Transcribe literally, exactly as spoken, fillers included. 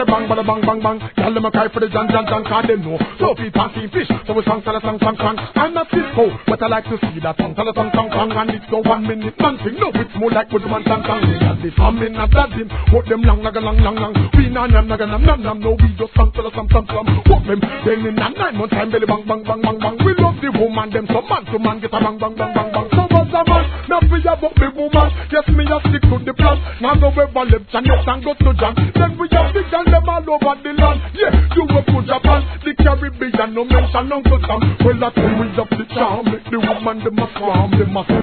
say bang, bada bang, bang, bang. Tell them a cry for the John, John, John, cause they know. So feet and see fish, so we song, tell a song, song, song. I'm not Cisco, but I like to see that song, tell a song, song, song. And it's no one minute man thing, no, it's more like good man, song, song. As if I'm in a bad him, put them long, naga, long, long, long. We na, nam, naga, nam, nam, nam, no, we just song, tell a song, song, song. Put them, then in a nine months time, belly bang, bang, bang, bang, bang. We love the woman, them some man to man, get a bang, bang, bang, bang, bang. So what's a man, not we about the woman. Yes, me a stick to the plan. Now go ever left and yes, and go to John. Then we have big and them all over the land. Yeah, you go to Japan, the Caribbean, no mention Uncle Sam. Well, that's when we have the charm, make the woman, them a swarm, them a